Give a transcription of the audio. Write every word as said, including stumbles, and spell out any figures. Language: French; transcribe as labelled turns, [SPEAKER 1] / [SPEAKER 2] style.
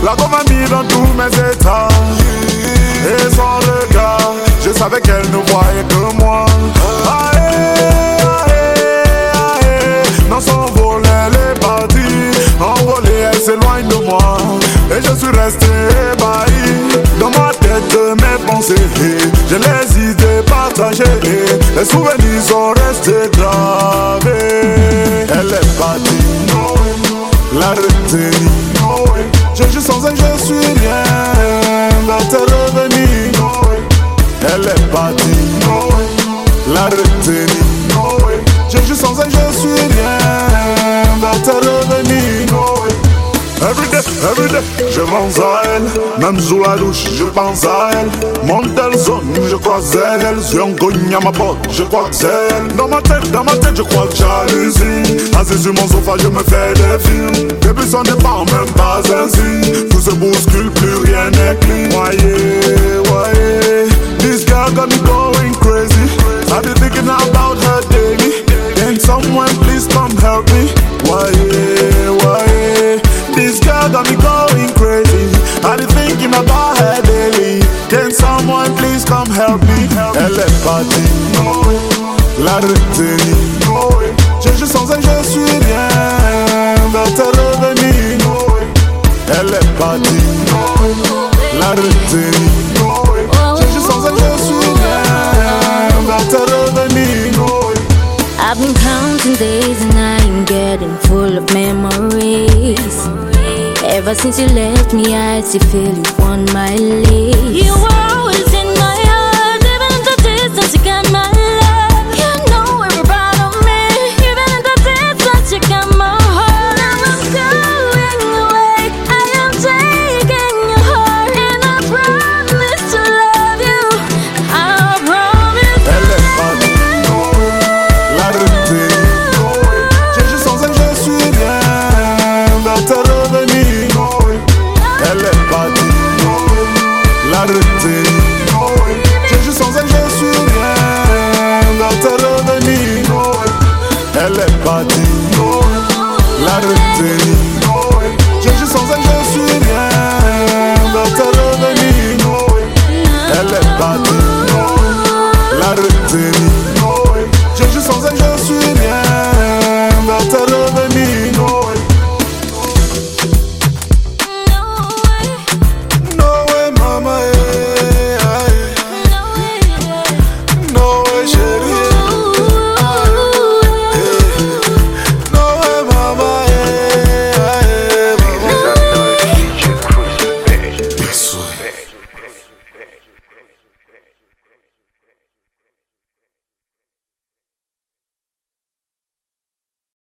[SPEAKER 1] La compagnie dans tous mes états. Et sans regard, je savais qu'elle ne voyait que moi. Aïe, aïe, aïe. Dans son vol elle est partie. Envolée elle s'éloigne de moi. Et je suis resté ébahi. Dans ma tête mes pensées, j'ai les idées partagées. Les souvenirs sont restés gravés. Elle est partie, la retenue. Je suis sans elle, je suis rien. Va-t-elle revenir? Elle est partie, la retenue. Je suis sans elle, je suis rien. Va-t-elle revenir? Everyday, everyday, je pense à elle. Même sous la douche, je pense à elle. Monte elle zone, je crois que c'est elle. Si on cogne à ma porte, je crois que c'est elle. Dans ma tête, dans ma tête, je crois que j'hallucine. Assis sur mon sofa, je me fais des films. Depuis son départ, même pas ainsi. Tout se bouscule, plus rien n'est clean. Voyez, voyez. This girl got me going crazy. I've been thinking about her daily. Can someone please come help me? Voyez, voyez. This girl got me going crazy. I've been thinking about her daily. Can someone please come help me? Elle est partie, la retenue. Je suis sans elle, je suis rien. Va-t-elle revenir? Elle est partie, la retenue. Je suis sans elle, je suis rien. Va-t-elle revenir?
[SPEAKER 2] I've been counting days and I'm getting full of memories. Ever since you left me, I still feel you on my lips. You were always in my heart, even in the distance you got my love. You know every part of me, even in the distance you got my heart. And I'm going away, I am taking your heart, and I promise to love you. I promise.
[SPEAKER 1] Elle est partie, la retenue. Je suis sans elle, je suis rien. Va-t-elle revenir? Elle est partie, la retenue.